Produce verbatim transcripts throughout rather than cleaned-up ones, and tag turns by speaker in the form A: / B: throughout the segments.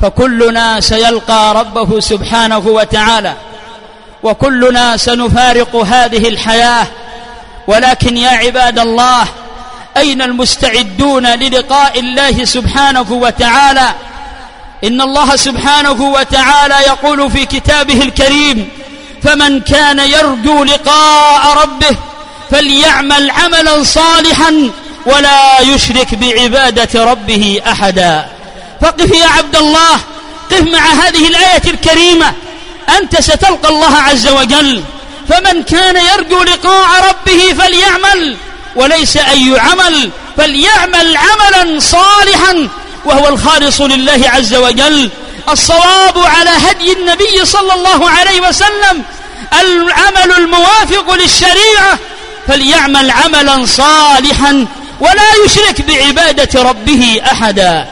A: فكلنا سيلقى ربه سبحانه وتعالى، وكلنا سنفارق هذه الحياة. ولكن يا عباد الله، أين المستعدون للقاء الله سبحانه وتعالى؟ إن الله سبحانه وتعالى يقول في كتابه الكريم: فمن كان يرجو لقاء ربه فليعمل عملا صالحا ولا يشرك بعبادة ربه أحدا. فقف يا عبد الله، قف مع هذه الآية الكريمة، أنت ستلقى الله عز وجل. فمن كان يرجو لقاء ربه فليعمل، وليس أي عمل، فليعمل عملا صالحا وهو الخالص لله عز وجل. الصواب على هدي النبي صلى الله عليه وسلم العمل الموافق للشريعة، فليعمل عملا صالحا ولا يشرك بعبادة ربه أحدا.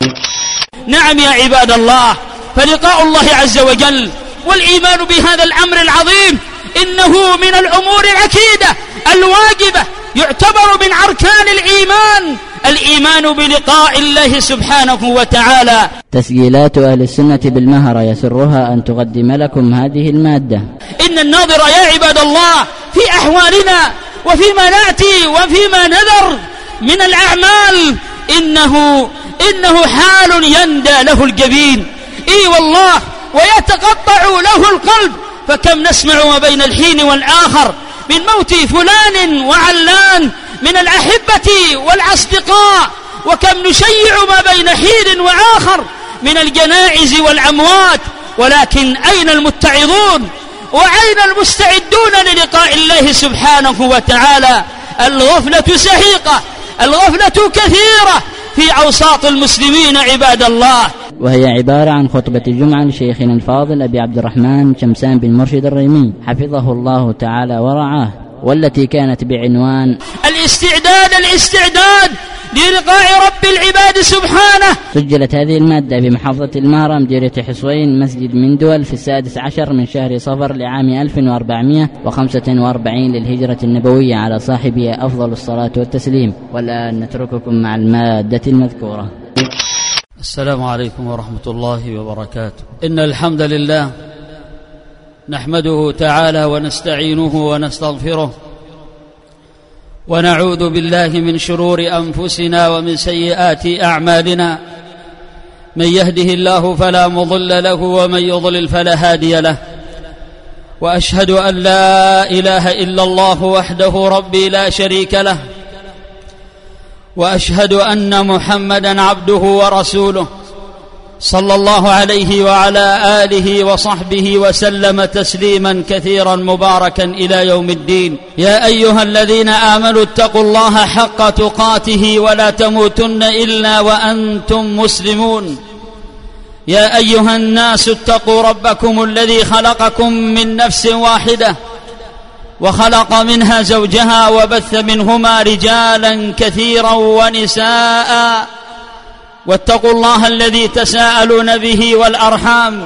A: نعم يا عباد الله، فلقاء الله عز وجل والإيمان بهذا الأمر العظيم إنه من الأمور العقيدة الواجبة، يعتبر من أركان الإيمان، الإيمان بلقاء الله سبحانه وتعالى.
B: تسجيلات أهل السنة بالمهرة يسرها أن تقدم لكم هذه المادة.
A: إن الناظر يا عباد الله في أحوالنا وفيما نأتي وفيما نذر من الأعمال إنه إنه حال يندى له الجبين، إي والله، ويتقطع له القلب. فكم نسمع ما بين الحين والآخر من موت فلان وعلان من الأحبة والأصدقاء، وكم نشيع ما بين حين وآخر من الجنائز والأموات. ولكن أين المتعظون وأين المستعدون للقاء الله سبحانه وتعالى؟ الغفلة سحيقة، الغفلة كثيرة في أوساط المسلمين عباد الله.
B: وهي عبارة عن خطبة الجمعة لشيخنا الفاضل أبي عبد الرحمن شمسان بن مرشد الريمي حفظه الله تعالى ورعاه، والتي كانت بعنوان
A: الاستعداد الاستعداد للقاء رب العباد سبحانه.
B: سجلت هذه المادة بمحافظة المهرة مديرية حصوين مسجد من دول في السادس عشر من شهر صفر لعام ألف وأربعمائة وخمسة وأربعين للهجرة النبوية على صاحبها أفضل الصلاة والتسليم. والآن نترككم مع المادة المذكورة.
A: السلام عليكم ورحمة الله وبركاته. إن الحمد لله نحمده تعالى ونستعينه ونستغفره، ونعوذ بالله من شرور أنفسنا ومن سيئات أعمالنا. من يهده الله فلا مضل له ومن يضلل فلا هادي له. وأشهد أن لا إله إلا الله وحده ربي لا شريك له، وأشهد أن محمدا عبده ورسوله صلى الله عليه وعلى آله وصحبه وسلم تسليما كثيرا مباركا إلى يوم الدين. يا أيها الذين آمنوا اتقوا الله حق تقاته ولا تموتن إلا وأنتم مسلمون. يا أيها الناس اتقوا ربكم الذي خلقكم من نفس واحدة وخلق منها زوجها وبث منهما رجالا كثيرا ونساء، واتقوا الله الذي تساءلون به والأرحام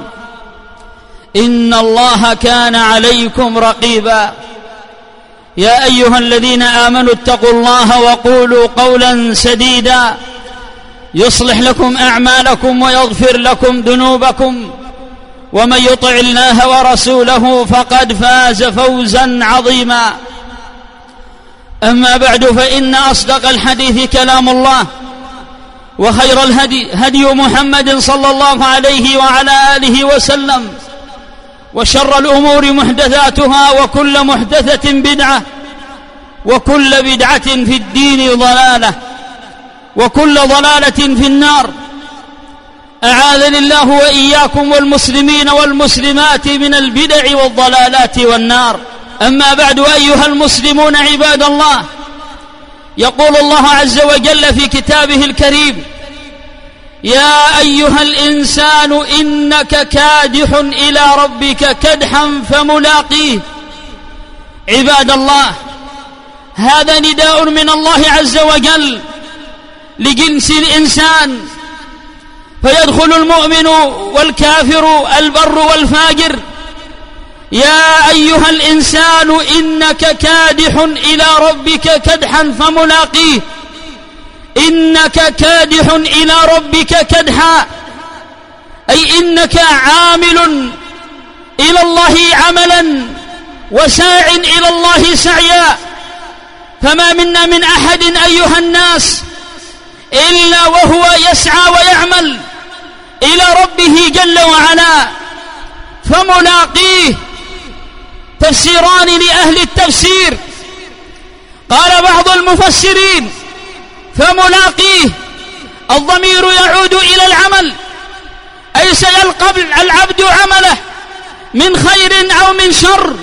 A: إن الله كان عليكم رقيبا. يا أيها الذين آمنوا اتقوا الله وقولوا قولا سديدا يصلح لكم أعمالكم ويغفر لكم ذنوبكم، ومن يطع الله ورسوله فقد فاز فوزا عظيما. أما بعد، فإن أصدق الحديث كلام الله، وخير الهدي هدي محمد صلى الله عليه وعلى آله وسلم، وشر الأمور محدثاتها، وكل محدثة بدعة، وكل بدعة في الدين ضلالة، وكل ضلالة في النار. أعاذني الله وإياكم والمسلمين والمسلمات من البدع والضلالات والنار. أما بعد، أيها المسلمون عباد الله، يقول الله عز وجل في كتابه الكريم: يا أيها الإنسان إنك كادح إلى ربك كدحا فملاقيه. عباد الله، هذا نداء من الله عز وجل لجنس الإنسان، فيدخل المؤمن والكافر البر والفاجر. يا أيها الإنسان إنك كادح إلى ربك كدحا فملاقيه. إنك كادح إلى ربك كدحا، أي إنك عامل إلى الله عملا وساع إلى الله سعيا. فما منا من أحد أيها الناس إلا وهو يسعى ويعمل إلى ربه جل وعلا، فملاقيه تفسيران لأهل التفسير. قال بعض المفسرين: فملاقيه الضمير يعود إلى العمل، أي سيلقى العبد عمله من خير أو من شر.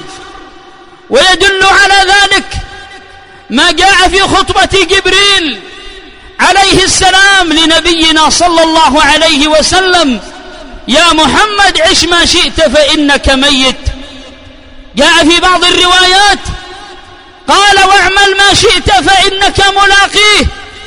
A: ويدل على ذلك ما جاء في خطبة جبريل عليه السلام لنبينا صلى الله عليه وسلم: يا محمد عش ما شئت فإنك ميت. جاء في بعض الروايات قال: واعمل ما شئت فإنك ملاقيه،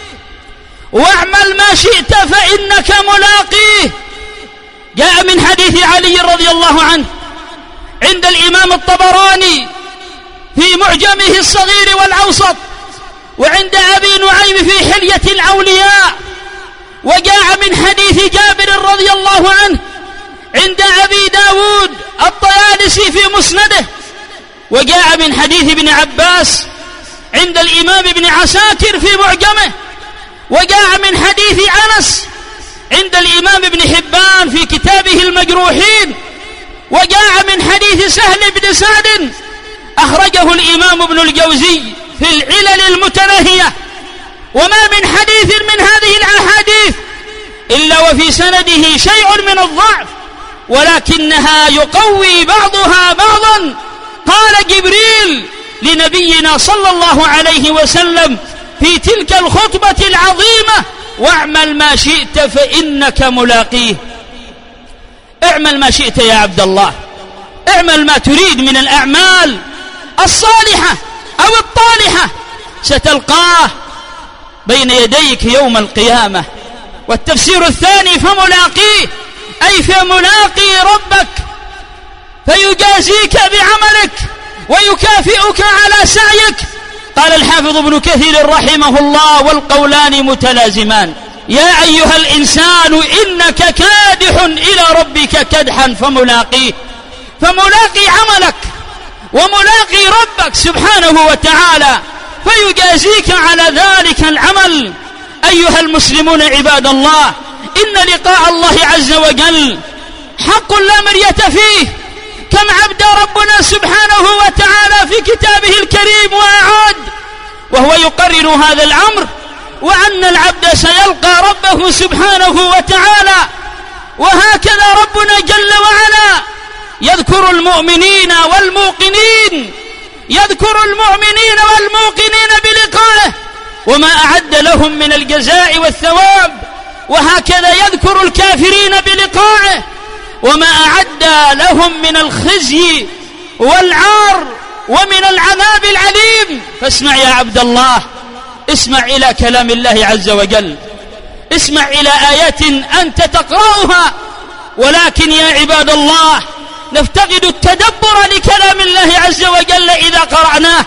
A: واعمل ما شئت فإنك ملاقيه. جاء من حديث علي رضي الله عنه عند الإمام الطبراني في معجمه الصغير والأوسط، وعند أبي نعيم في حلية الأولياء. وجاء من حديث جابر رضي الله عنه عند أبي داود الطيالسي في مسنده. وجاء من حديث ابن عباس عند الإمام ابن عساكر في معجمه. وجاء من حديث أنس عند الإمام ابن حبان في كتابه المجروحين. وجاء من حديث سهل بن سعد أخرجه الإمام ابن الجوزي في العلل المتناهية. وما من حديث من هذه الأحاديث إلا وفي سنده شيء من الضعف، ولكنها يقوي بعضها بعضا. قال جبريل لنبينا صلى الله عليه وسلم في تلك الخطبة العظيمة: واعمل ما شئت فإنك ملاقيه. اعمل ما شئت يا عبد الله، اعمل ما تريد من الأعمال الصالحة أو الطالحة، ستلقاه بين يديك يوم القيامة. والتفسير الثاني: فملاقيه، أي فملاقي ربك فيجازيك بعملك ويكافئك على سعيك. قال الحافظ ابن كثير رحمه الله: والقولان متلازمان. يا أيها الإنسان إنك كادح إلى ربك كدحا فملاقيه. فملاقي عملك وملاقي ربك سبحانه وتعالى فيجازيك على ذلك العمل. أيها المسلمون عباد الله، إن لقاء الله عز وجل حق لا مرية فيه. كم عبد ربنا سبحانه وتعالى في كتابه الكريم وأعاد وهو يقرر هذا الأمر، وأن العبد سيلقى ربه سبحانه وتعالى. وهكذا ربنا جل وعلا يذكر المؤمنين والموقنين، يذكر المؤمنين والموقنين بلقائه وما أعد لهم من الجزاء والثواب، وهكذا يذكر الكافرين بلقائه وما أعد لهم من الخزي والعار ومن العذاب العليم. فاسمع يا عبد الله، اسمع إلى كلام الله عز وجل، اسمع إلى آيات أنت تقرأها. ولكن يا عباد الله، نفتقد التدبر لكلام الله عز وجل إذا قرأناه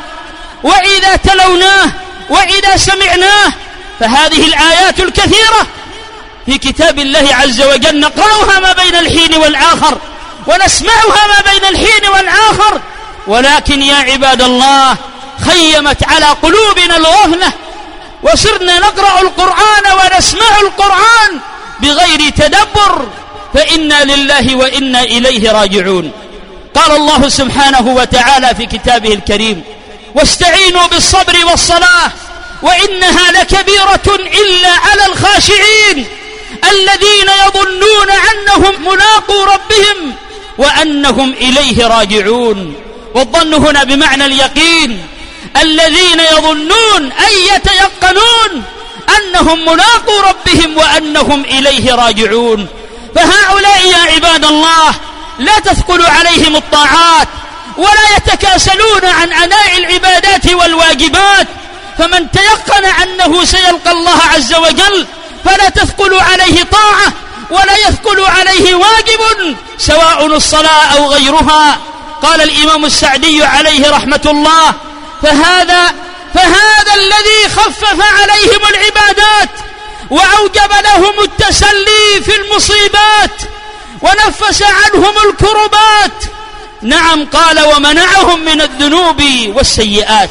A: وإذا تلوناه وإذا سمعناه. فهذه الآيات الكثيرة في كتاب الله عز وجل نقرأها ما بين الحين والآخر ونسمعها ما بين الحين والآخر، ولكن يا عباد الله خيمت على قلوبنا الغفلة، وصرنا نقرأ القرآن ونسمع القرآن بغير تدبر، فإنا لله وإنا إليه راجعون. قال الله سبحانه وتعالى في كتابه الكريم: واستعينوا بالصبر والصلاة وإنها لكبيرة إلا على الخاشعين الذين يظنون أنهم ملاقو ربهم وأنهم إليه راجعون. والظن هنا بمعنى اليقين، الذين يظنون أي يتيقنون أنهم ملاقو ربهم وأنهم إليه راجعون. فهؤلاء يا عباد الله لا تثقل عليهم الطاعات ولا يتكاسلون عن أداء العبادات والواجبات، فمن تيقن أنه سيلقى الله عز وجل فلا تثقل عليه طاعة ولا يثقل عليه واجب سواء الصلاة أو غيرها. قال الإمام السعدي عليه رحمة الله: فهذا فهذا الذي خفف عليهم العبادات وأوجب لهم التسلي في المصيبات، ونفس عنهم الكربات. نعم قال ومنعهم من الذنوب والسيئات.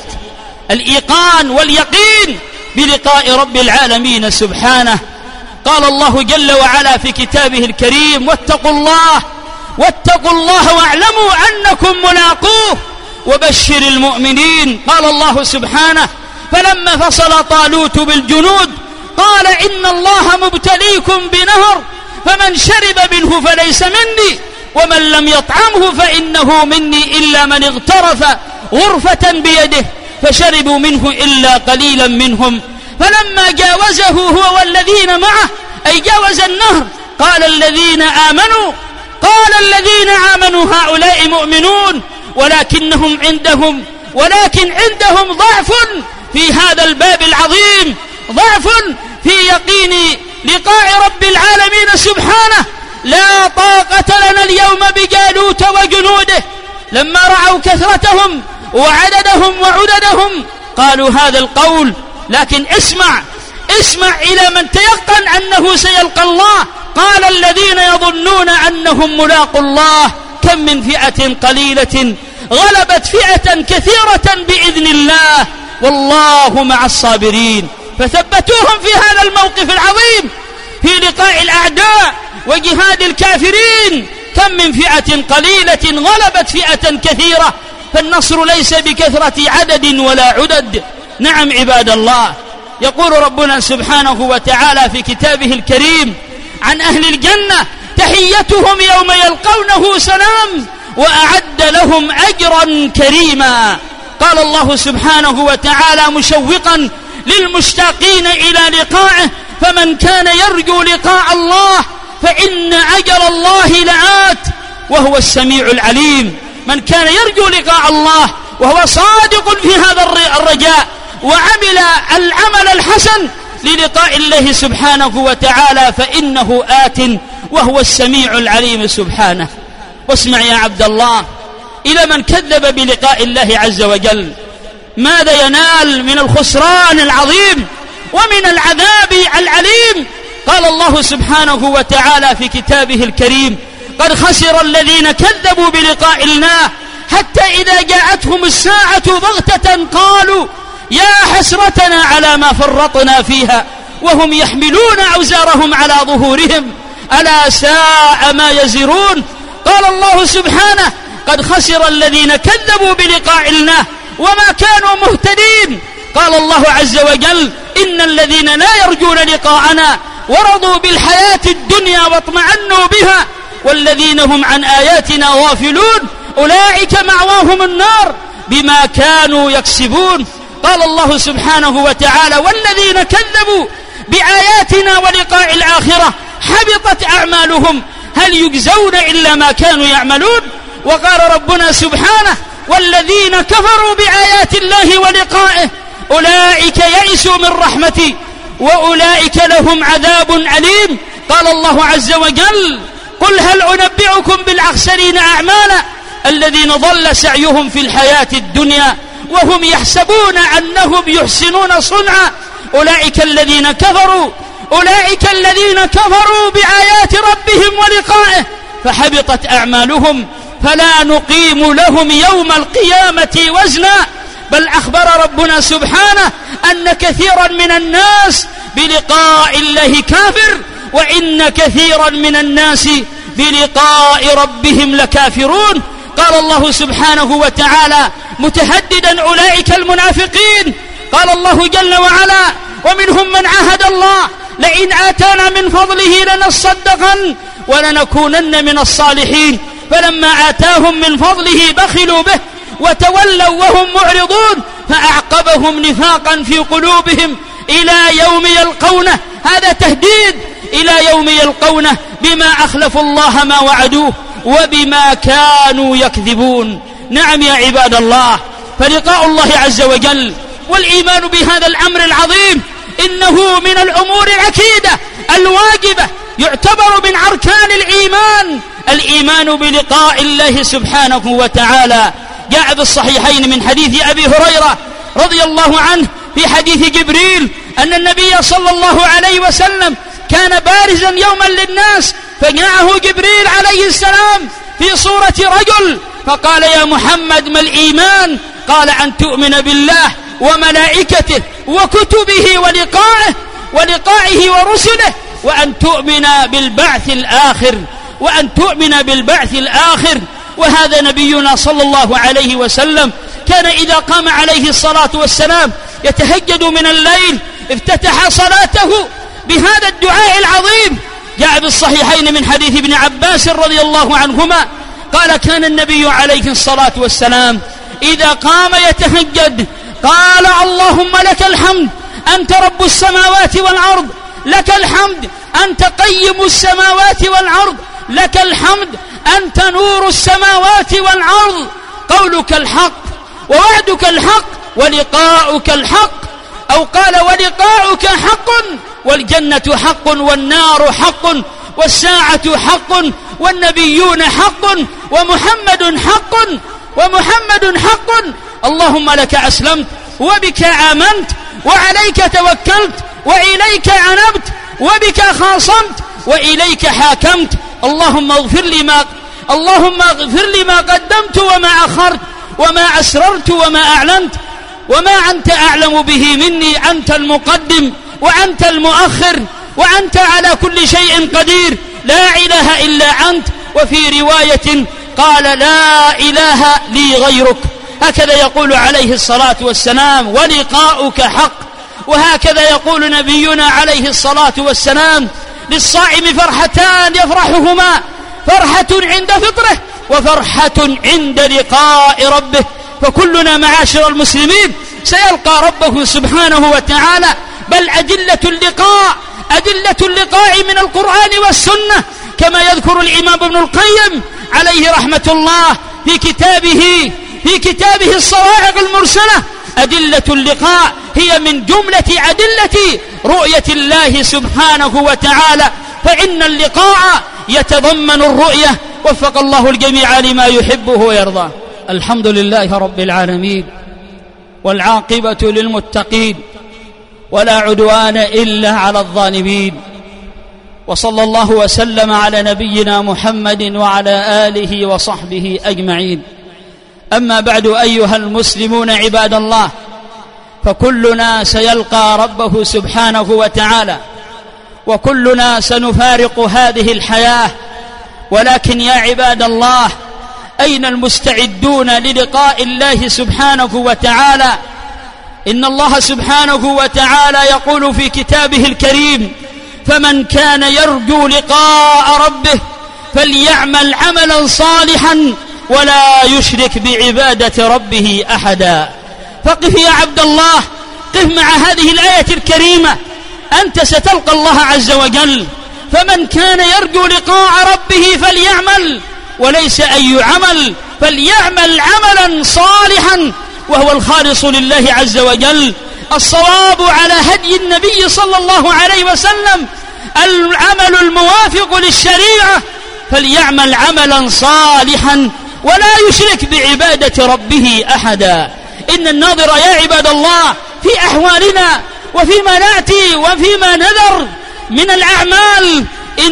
A: الإيقان واليقين بلقاء رب العالمين سبحانه. قال الله جل وعلا في كتابه الكريم واتقوا الله واتقوا الله واعلموا أنكم ملاقوه وبشر المؤمنين. قال الله سبحانه فلما فصل طالوت بالجنود قال إن الله مبتليكم بنهر فمن شرب منه فليس مني ومن لم يطعمه فإنه مني إلا من اغترف غرفة بيده فشربوا منه إلا قليلا منهم. فلما جاوزه هو والذين معه أي جاوز النهر قال الذين آمنوا قال الذين آمنوا هؤلاء مؤمنون ولكنهم عندهم ولكن عندهم ضعف في هذا الباب العظيم، ضعف في يقين لقاء رب العالمين سبحانه. لا طاقة لنا اليوم بجالوت وجنوده. لما رأوا كثرتهم وعددهم وعددهم قالوا هذا القول، لكن اسمع اسمع إلى من تيقن أنه سيلقى الله. قال الذين يظنون أنهم ملاقوا الله كم من فئة قليلة غلبت فئة كثيرة بإذن الله والله مع الصابرين. فثبتوهم في هذا الموقف العظيم في لقاء الأعداء وجهاد الكافرين. كم من فئة قليلة غلبت فئة كثيرة. فالنصر ليس بكثرة عدد ولا عدد. نعم عباد الله، يقول ربنا سبحانه وتعالى في كتابه الكريم عن أهل الجنة تحيتهم يوم يلقونه سلام وأعد لهم أجرا كريما. قال الله سبحانه وتعالى مشوقا للمشتاقين إلى لقائه فمن كان يرجو لقاء الله فإن أجل الله لآت وهو السميع العليم. من كان يرجو لقاء الله وهو صادق في هذا الرجاء وعمل العمل الحسن للقاء الله سبحانه وتعالى فإنه آت وهو السميع العليم سبحانه. واسمع يا عبد الله إلى من كذب بلقاء الله عز وجل ماذا ينال من الخسران العظيم ومن العذاب العليم. قال الله سبحانه وتعالى في كتابه الكريم قد خسر الذين كذبوا بلقاء الله حتى إذا جاءتهم الساعة بغتة قالوا يا حسرتنا على ما فرطنا فيها وهم يحملون أوزارهم على ظهورهم ألا ساء ما يزرون. قال الله سبحانه قد خسر الذين كذبوا بلقاء الله وما كانوا مهتدين. قال الله عز وجل إن الذين لا يرجون لقاءنا ورضوا بالحياة الدنيا واطمعنوا بها والذين هم عن آياتنا غافلون أولئك مأواهم النار بما كانوا يكسبون. قال الله سبحانه وتعالى والذين كذبوا بآياتنا ولقاء الآخرة حبطت أعمالهم هل يجزون إلا ما كانوا يعملون. وقال ربنا سبحانه والذين كفروا بآيات الله ولقائه أولئك يئسوا من رحمتي وأولئك لهم عذاب أليم. قال الله عز وجل قل هل أنبئكم بالأخسرين أعمالا الذين ضل سعيهم في الحياة الدنيا وهم يحسبون أنهم يحسنون صنعا أولئك الذين كفروا أولئك الذين كفروا بآيات ربهم ولقائه فحبطت أعمالهم فلا نقيم لهم يوم القيامة وزنا. بل أخبر ربنا سبحانه أن كثيرا من الناس بلقاء الله كافر وإن كثيرا من الناس بلقاء ربهم لكافرون. قال الله سبحانه وتعالى متهددا أولئك المنافقين قال الله جل وعلا ومنهم من عاهد الله لئن آتانا من فضله لنصدقن ولنكونن من الصالحين فلما آتاهم من فضله بخلوا به وتولوا وهم معرضون فأعقبهم نفاقا في قلوبهم إلى يوم يلقونه. هذا تهديد إلى يوم يلقونه بما أخلفوا الله ما وعدوه وبما كانوا يكذبون. نعم يا عباد الله، فلقاء الله عز وجل والإيمان بهذا الأمر العظيم إنه من الأمور العكيدة الواجبة يعتبر من أركان الإيمان الإيمان بلقاء الله سبحانه وتعالى. جاء في الصحيحين من حديث أبي هريرة رضي الله عنه في حديث جبريل أن النبي صلى الله عليه وسلم كان بارزا يوما للناس فجاءه جبريل عليه السلام في صورة رجل فقال يا محمد ما الإيمان؟ قال أن تؤمن بالله وملائكته وكتبه ولقائه ولقائه ورسله وأن تؤمن بالبعث الآخر وأن تؤمن بالبعث الآخر. وهذا نبينا صلى الله عليه وسلم كان إذا قام عليه الصلاة والسلام يتهجد من الليل افتتح صلاته بهذا الدعاء العظيم. جاء بالصحيحين من حديث ابن عباس رضي الله عنهما قال كان النبي عليه الصلاة والسلام إذا قام يتهجد قال اللهم لك الحمد أنت رب السماوات والأرض، لك الحمد أنت قيم السماوات والأرض، لك الحمد أنت نور السماوات والأرض، قولك الحق ووعدك الحق ولقاؤك الحق، أو قال ولقاؤك حق والجنة حق والنار حق والساعة حق والنبيون حق ومحمد حق ومحمد حق. اللهم لك أسلمت وبك آمنت وعليك توكلت وإليك عنبت وبك خاصمت وإليك حاكمت. اللهم اغفر لي ما اللهم اغفر لي ما قدمت وما أخرت وما أسررت وما أعلنت وما أنت أعلم به مني، أنت المقدم وأنت المؤخر وأنت على كل شيء قدير، لا إله إلا أنت. وفي رواية قال لا إله لي غيرك. هكذا يقول عليه الصلاة والسلام ولقاؤك حق. وهكذا يقول نبينا عليه الصلاة والسلام للصائم فرحتان يفرحهما، فرحة عند فطره وفرحة عند لقاء ربه. فكلنا معاشر المسلمين سيلقى ربه سبحانه وتعالى، بل أدلة اللقاء أدلة اللقاء من القرآن والسنة كما يذكر الإمام ابن القيم عليه رحمة الله في كتابه في كتابه الصواعق المرسلة. أدلة اللقاء هي من جملة أدلة رؤية الله سبحانه وتعالى، فإن اللقاء يتضمن الرؤية. وفق الله الجميع لما يحبه ويرضاه. الحمد لله رب العالمين والعاقبة للمتقين ولا عدوان إلا على الظالمين، وصلى الله وسلم على نبينا محمد وعلى آله وصحبه أجمعين. أما بعد أيها المسلمون عباد الله، فكلنا سيلقى ربه سبحانه وتعالى وكلنا سنفارق هذه الحياة، ولكن يا عباد الله أين المستعدون للقاء الله سبحانه وتعالى؟ إن الله سبحانه وتعالى يقول في كتابه الكريم فمن كان يرجو لقاء ربه فليعمل عملا صالحا ولا يشرك بعبادة ربه أحدا. فقف يا عبد الله، قف مع هذه الآية الكريمة، أنت ستلقى الله عز وجل. فمن كان يرجو لقاء ربه فليعمل، وليس أي عمل، فليعمل عملا صالحا وهو الخالص لله عز وجل، الصواب على هدي النبي صلى الله عليه وسلم، العمل الموافق للشريعة. فليعمل عملا صالحا ولا يشرك بعبادة ربه أحدا. إن الناظر يا عباد الله في أحوالنا وفيما نأتي وفيما نذر من الأعمال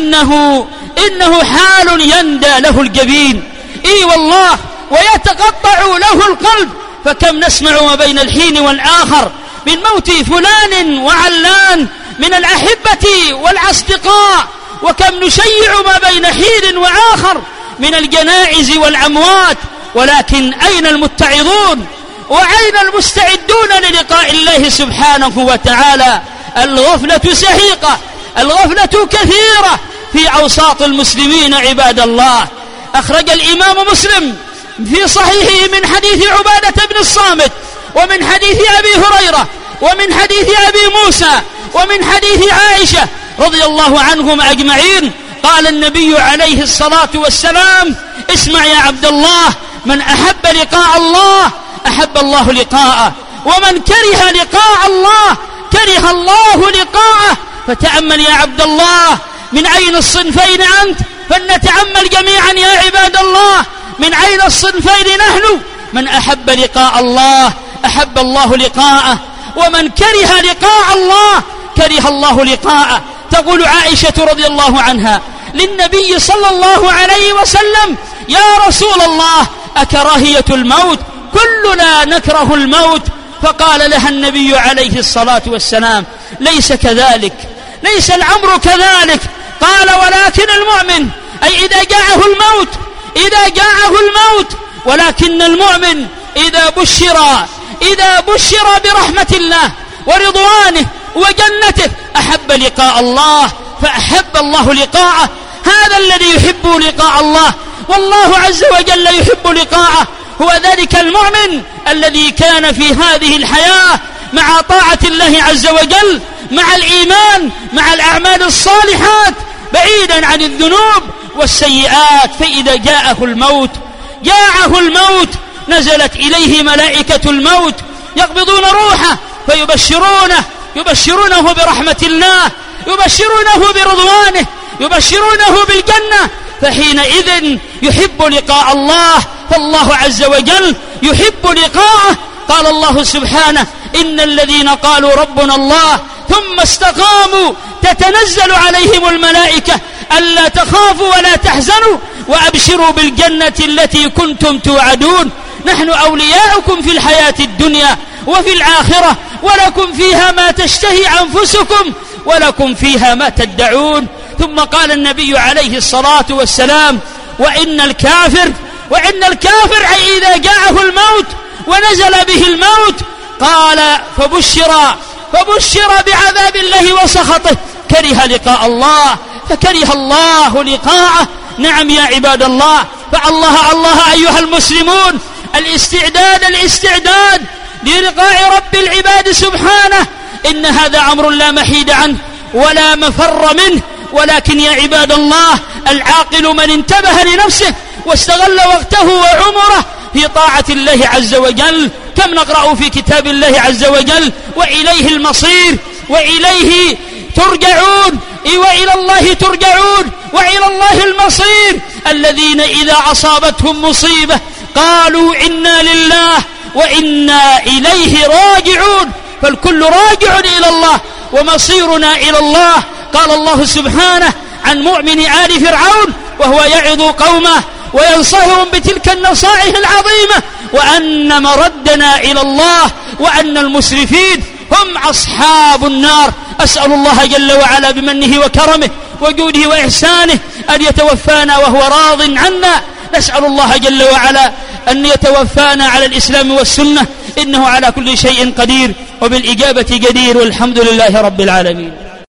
A: إنه إنه حال يندى له الجبين، إي والله، ويتقطع له القلب. فكم نسمع ما بين الحين والآخر من موت فلان وعلان من الأحبة والأصدقاء، وكم نشيع ما بين حين وآخر من الجنائز والأموات. ولكن أين المتعظون وأين المستعدون للقاء الله سبحانه وتعالى؟ الغفلة سحيقة، الغفلة كثيرة في أوساط المسلمين عباد الله. أخرج الإمام مسلم في صحيحه من حديث عبادة بن الصامت، ومن حديث أبي هريرة، ومن حديث أبي موسى، ومن حديث عائشة رضي الله عنهم أجمعين. قال النبي عليه الصلاة والسلام اسمع يا عبد الله، من أحب لقاء الله أحب الله لقاءه، ومن كره لقاء الله كره الله لقاءه. فتأمل يا عبد الله من أين الصنفين أنت؟ فلنتأمل جميعا يا عباد الله من أين الصنفين نحن. من أحب لقاء الله أحب الله لقاءه، ومن كره لقاء الله كره الله لقاءه. تقول عائشة رضي الله عنها للنبي صلى الله عليه وسلم: يا رسول الله، أكراهية الموت؟ كلنا نكره الموت. فقال لها النبي عليه الصلاة والسلام: ليس كذلك، ليس الأمر كذلك. قال: ولكن المؤمن، أي إذا جاءه الموت، إذا جاءه الموت، ولكن المؤمن إذا بشر إذا بشر برحمة الله ورضوانه وجنته أحب لقاء الله، فأحب الله لقاءه. هذا الذي يحب لقاء الله، والله عز وجل يحب لقاءه. هو ذلك المؤمن الذي كان في هذه الحياة مع طاعة الله عز وجل، مع الإيمان، مع الأعمال الصالحات، بعيدا عن الذنوب والسيئات. فإذا جاءه الموت جاءه الموت نزلت إليه ملائكة الموت يقبضون روحه فيبشرونه يبشرونه برحمة الله، يبشرونه برضوانه، يبشرونه بالجنة. فحينئذ يحب لقاء الله، فالله عز وجل يحب لقاءه. قال الله سبحانه: إن الذين قالوا ربنا الله ثم استقاموا تتنزل عليهم الملائكة ألا تخافوا ولا تحزنوا وأبشروا بالجنة التي كنتم توعدون. نحن أولياؤكم في الحياة الدنيا وفي الآخرة، ولكم فيها ما تشتهي أنفسكم ولكم فيها ما تدعون. ثم قال النبي عليه الصلاة والسلام: وإن الكافر وإن الكافر أي إذا جاءه الموت ونزل به الموت قال فبشر فبشر بعذاب الله وسخطه، كره لقاء الله، فكره الله لقاءه. نعم يا عباد الله، فالله الله أيها المسلمون، الاستعداد الاستعداد للقاء رب العباد سبحانه، إن هذا أمر لا محيد عنه ولا مفر منه. ولكن يا عباد الله، العاقل من انتبه لنفسه واستغل وقته وعمره في طاعة الله عز وجل. كم نقرأ في كتاب الله عز وجل: وإليه المصير، وإليه ترجعون، وإلى الله ترجعون، وإلى الله المصير. الذين إذا أصابتهم مصيبة قالوا إنا لله وإنا إليه راجعون. فالكل راجع إلى الله ومصيرنا إلى الله. قال الله سبحانه عن مؤمن آل فرعون وهو يعظ قومه وينصحهم بتلك النصائح العظيمة: وأن مردنا إلى الله وأن المسرفين هم أصحاب النار. أسأل الله جل وعلا بمنه وكرمه وجوده وإحسانه أن يتوفانا وهو راض عنا. نسأل الله جل وعلا أن يتوفانا على الإسلام والسنة، إنه على كل شيء قدير وبالإجابة جدير، والحمد لله رب العالمين.